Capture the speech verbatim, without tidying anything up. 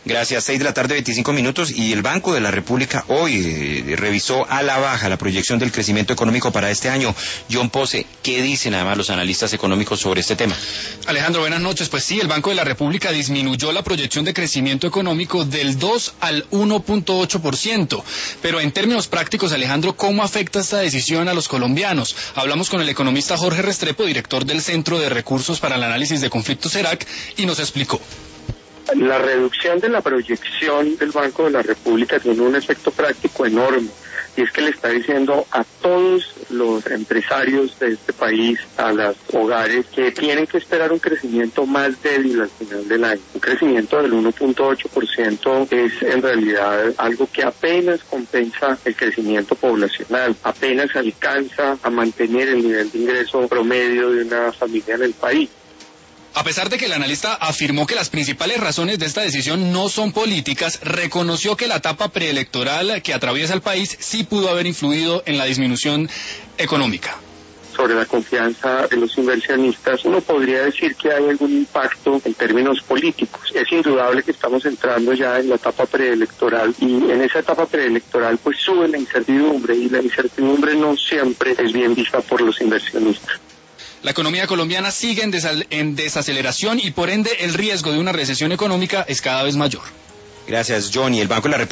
Gracias. Seis de la tarde, veinticinco minutos, y el Banco de la República hoy eh, revisó a la baja la proyección del crecimiento económico para este año. John Pose, ¿qué dicen además los analistas económicos sobre este tema? Alejandro, buenas noches. Pues sí, el Banco de la República disminuyó la proyección de crecimiento económico del dos al uno punto ocho por ciento. Pero en términos prácticos, Alejandro, ¿cómo afecta esta decisión a los colombianos? Hablamos con el economista Jorge Restrepo, director del Centro de Recursos para el Análisis de Conflictos CERAC, y nos explicó. La reducción de la proyección del Banco de la República tiene un efecto práctico enorme, y es que le está diciendo a todos los empresarios de este país, a los hogares, que tienen que esperar un crecimiento más débil al final del año. Un crecimiento del uno punto ocho por ciento es en realidad algo que apenas compensa el crecimiento poblacional, apenas alcanza a mantener el nivel de ingreso promedio de una familia en el país. A pesar de que el analista afirmó que las principales razones de esta decisión no son políticas, reconoció que la etapa preelectoral que atraviesa el país sí pudo haber influido en la disminución económica. Sobre la confianza de los inversionistas, uno podría decir que hay algún impacto en términos políticos. Es indudable que estamos entrando ya en la etapa preelectoral, y en esa etapa preelectoral pues sube la incertidumbre, y la incertidumbre no siempre es bien vista por los inversionistas. La economía colombiana sigue en, desal- en desaceleración, y por ende el riesgo de una recesión económica es cada vez mayor. Gracias, John. Y el Banco de la República